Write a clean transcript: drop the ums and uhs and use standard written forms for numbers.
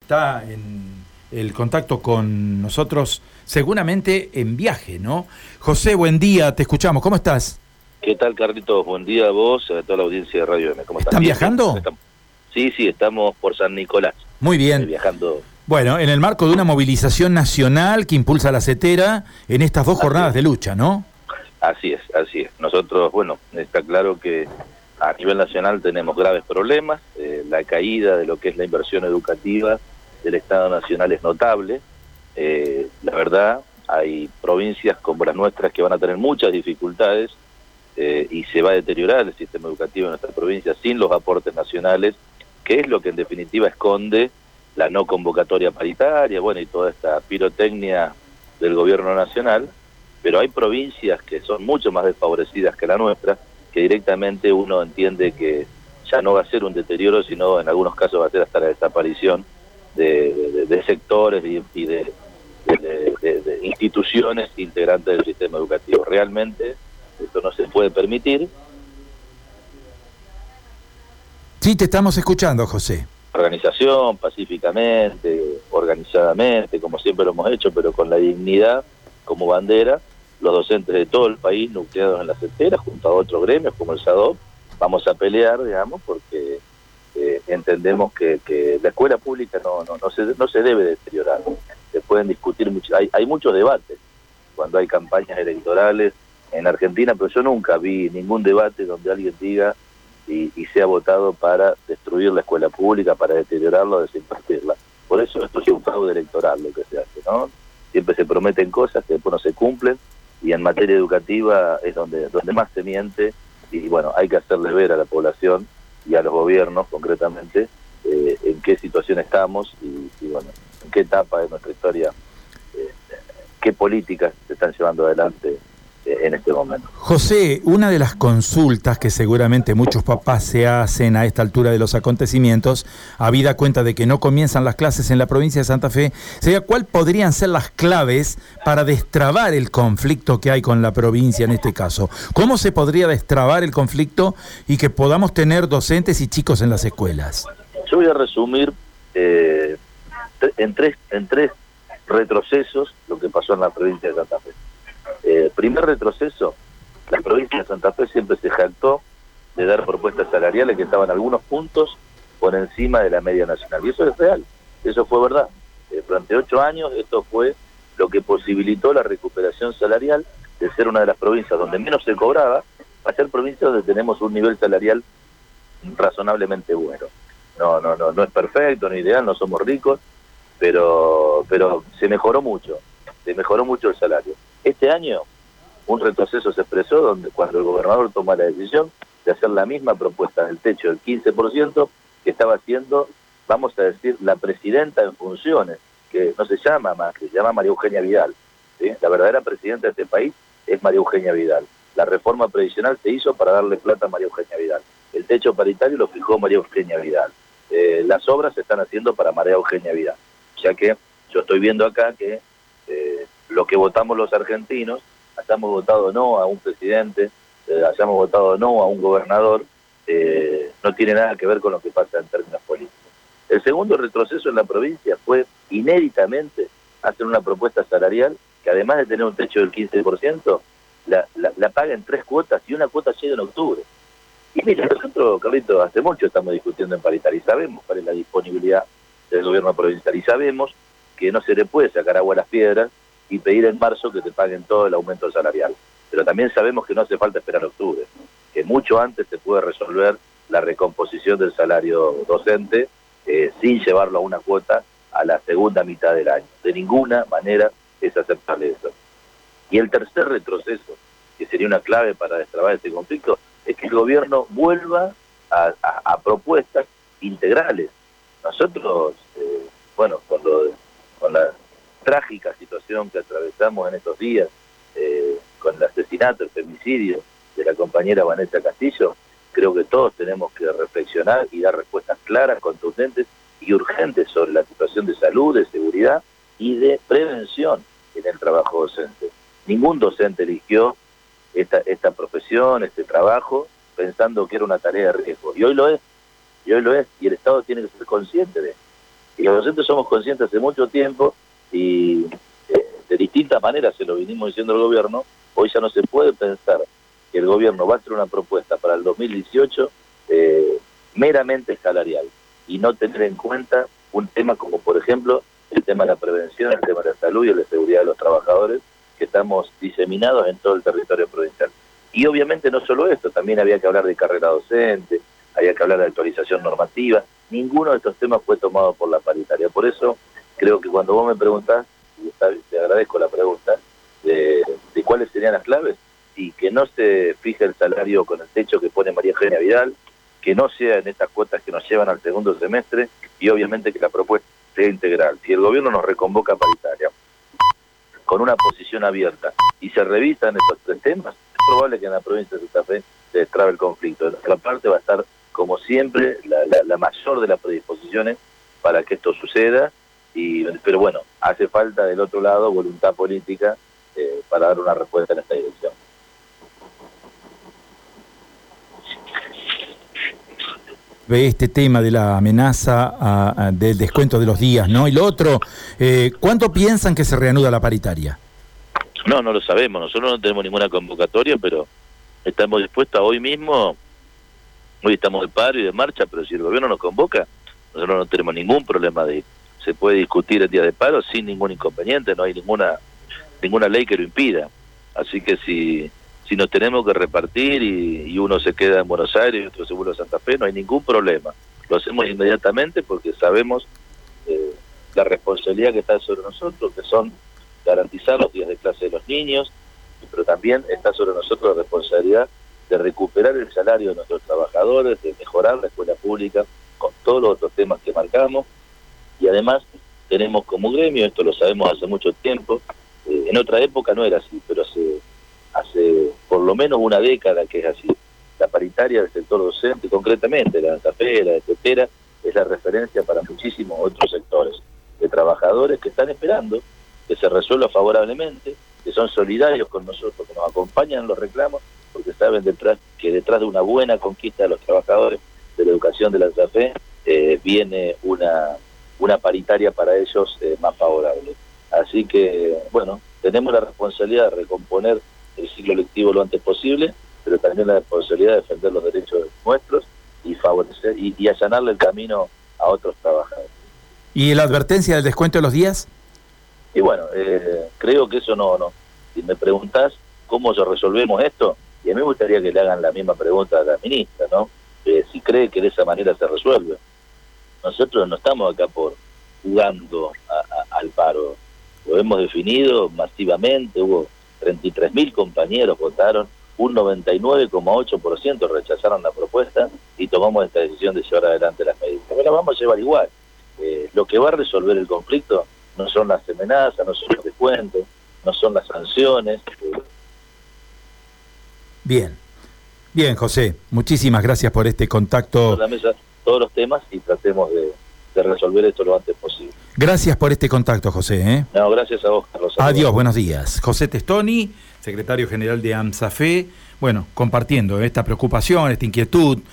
está en el contacto con nosotros, seguramente en viaje, ¿no? José, buen día, te escuchamos, ¿cómo estás? ¿Qué tal, Carlitos? Buen día a vos y a toda la audiencia de Radio M. ¿Cómo están? ¿Están viajando? Sí, estamos por San Nicolás. Muy bien. Viajando. Bueno, en el marco de una movilización nacional que impulsa la CETERA en estas dos jornadas de lucha, ¿no? Así es. Nosotros, bueno, está claro que a nivel nacional tenemos graves problemas. La caída de lo que es la inversión educativa del Estado Nacional es notable. La verdad, hay provincias como las nuestras que van a tener muchas dificultades y se va a deteriorar el sistema educativo en nuestra provincia sin los aportes nacionales, que es lo que en definitiva esconde la no convocatoria paritaria, bueno, y toda esta pirotecnia del gobierno nacional. Pero hay provincias que son mucho más desfavorecidas que la nuestra, que directamente uno entiende que ya no va a ser un deterioro, sino en algunos casos va a ser hasta la desaparición de sectores y de instituciones integrantes del sistema educativo. Realmente esto no se puede permitir. Sí, te estamos escuchando, José. Organización, pacíficamente, organizadamente, como siempre lo hemos hecho, pero con la dignidad como bandera, los docentes de todo el país nucleados en la CETERA, junto a otros gremios como el SADOP, vamos a pelear, digamos, porque entendemos que la escuela pública no se debe deteriorar. Se pueden discutir mucho, hay muchos debates cuando hay campañas electorales en Argentina, pero yo nunca vi ningún debate donde alguien diga y sea votado para destruir la escuela pública, para deteriorarla o desimpartirla. Por eso esto es un fraude electoral lo que se hace, ¿no? Siempre se prometen cosas que después no se cumplen, y en materia educativa es donde más se miente, y bueno, hay que hacerle ver a la población y a los gobiernos concretamente en qué situación estamos y bueno, en qué etapa de nuestra historia, qué políticas se están llevando adelante en este momento. José, una de las consultas que seguramente muchos papás se hacen a esta altura de los acontecimientos, habida cuenta de que no comienzan las clases en la provincia de Santa Fe, sería cuál podrían ser las claves para destrabar el conflicto que hay con la provincia en este caso. ¿Cómo se podría destrabar el conflicto y que podamos tener docentes y chicos en las escuelas? Yo voy a resumir en tres retrocesos lo que pasó en la provincia de Santa Fe. Primer retroceso, la provincia de Santa Fe siempre se jactó de dar propuestas salariales que estaban algunos puntos por encima de la media nacional, y eso es real, eso fue verdad. Durante 8 años esto fue lo que posibilitó la recuperación salarial de ser una de las provincias donde menos se cobraba a ser provincia donde tenemos un nivel salarial razonablemente bueno. No es perfecto, no es ideal, no somos ricos, pero se mejoró mucho el salario. Este año un retroceso se expresó cuando el gobernador tomó la decisión de hacer la misma propuesta del techo del 15% que estaba haciendo, vamos a decir, la presidenta en funciones, que no se llama Macri, se llama María Eugenia Vidal, ¿sí? La verdadera presidenta de este país es María Eugenia Vidal. La reforma previsional se hizo para darle plata a María Eugenia Vidal. El techo paritario lo fijó María Eugenia Vidal. Las obras se están haciendo para María Eugenia Vidal. Ya que yo estoy viendo acá que lo que votamos los argentinos, hayamos votado no a un presidente, hayamos votado no a un gobernador, no tiene nada que ver con lo que pasa en términos políticos. El segundo retroceso en la provincia fue inéditamente hacer una propuesta salarial que además de tener un techo del 15%, la paga en 3 cuotas y una cuota llega en octubre. Y mira, nosotros, Carlitos, hace mucho estamos discutiendo en paritaria y sabemos cuál es la disponibilidad del gobierno provincial y sabemos que no se le puede sacar agua a las piedras y pedir en marzo que te paguen todo el aumento salarial. Pero también sabemos que no hace falta esperar octubre, que mucho antes se puede resolver la recomposición del salario docente sin llevarlo a una cuota a la segunda mitad del año. De ninguna manera es aceptable eso. Y el tercer retroceso, que sería una clave para destrabar este conflicto, es que el gobierno vuelva a propuestas integrales. Nosotros, con la trágica situación que atravesamos en estos días, con el asesinato, el femicidio de la compañera Vanessa Castillo, creo que todos tenemos que reflexionar y dar respuestas claras, contundentes y urgentes sobre la situación de salud, de seguridad y de prevención en el trabajo docente. Ningún docente eligió esta profesión, este trabajo, pensando que era una tarea de riesgo. Y hoy lo es, y el Estado tiene que ser consciente de Y los docentes somos conscientes hace mucho tiempo y de distintas maneras se lo vinimos diciendo al gobierno. Hoy ya no se puede pensar que el gobierno va a hacer una propuesta para el 2018 meramente salarial y no tener en cuenta un tema como, por ejemplo, el tema de la prevención, el tema de la salud y de la seguridad de los trabajadores, que estamos diseminados en todo el territorio provincial. Y obviamente no solo esto, también había que hablar de carrera docente, había que hablar de actualización normativa. Ninguno de estos temas fue tomado por la paritaria. Por eso creo que cuando vos me preguntás, y te agradezco la pregunta, de cuáles serían las claves, y que no se fije el salario con el techo que pone María Eugenia Vidal, que no sea en estas cuotas que nos llevan al segundo semestre, y obviamente que la propuesta sea integral. Si el gobierno nos reconvoca a paritaria con una posición abierta y se revisan estos tres temas, es probable que en la provincia de Santa Fe se destrabe el conflicto. De nuestra parte va a estar, como siempre, la mayor de las predisposiciones para que esto suceda, pero bueno, hace falta del otro lado voluntad política para dar una respuesta en esta dirección. Este tema de la amenaza del descuento de los días, ¿no? Y lo otro, ¿cuánto piensan que se reanuda la paritaria? No lo sabemos, nosotros no tenemos ninguna convocatoria, pero estamos dispuestos a hoy mismo, hoy estamos de paro y de marcha, pero si el gobierno nos convoca, nosotros no tenemos ningún problema de ir. Se puede discutir el día de paro sin ningún inconveniente, no hay ninguna ley que lo impida. Así que si nos tenemos que repartir y uno se queda en Buenos Aires y otro se vuelve a Santa Fe, no hay ningún problema. Lo hacemos inmediatamente porque sabemos la responsabilidad que está sobre nosotros, que son garantizar los días de clase de los niños, pero también está sobre nosotros la responsabilidad de recuperar el salario de nuestros trabajadores, de mejorar la escuela pública con todos los otros temas que marcamos. Y además tenemos como gremio, esto lo sabemos hace mucho tiempo, en otra época no era así, pero hace por lo menos una década que es así. La paritaria del sector docente, concretamente la de Santa Fe, la de Tetera, es la referencia para muchísimos otros sectores de trabajadores que están esperando que se resuelva favorablemente, que son solidarios con nosotros, que nos acompañan en los reclamos, porque saben que detrás de una buena conquista de los trabajadores de la educación de la Santa Fe viene una paritaria para ellos más favorable. Así que, bueno, tenemos la responsabilidad de recomponer el ciclo lectivo lo antes posible, pero también la responsabilidad de defender los derechos nuestros y favorecer y allanarle el camino a otros trabajadores. ¿Y la advertencia del descuento de los días? Y bueno, creo que eso no. Si me preguntás cómo resolvemos esto, y a mí me gustaría que le hagan la misma pregunta a la ministra, ¿no? Si cree que de esa manera se resuelve. Nosotros no estamos acá por jugando al paro. Lo hemos definido masivamente, hubo 33.000 compañeros votaron, un 99,8% rechazaron la propuesta y tomamos esta decisión de llevar adelante las medidas. Pero la vamos a llevar igual. Lo que va a resolver el conflicto no son las amenazas, no son los descuentos, no son las sanciones. Bien, José, muchísimas gracias por este contacto. La mesa todos los temas y tratemos de resolver esto lo antes posible. Gracias por este contacto, José. No, gracias a vos, Carlos. Adiós, buenos días. José Testoni, secretario general de AMSAFE, compartiendo esta preocupación, esta inquietud.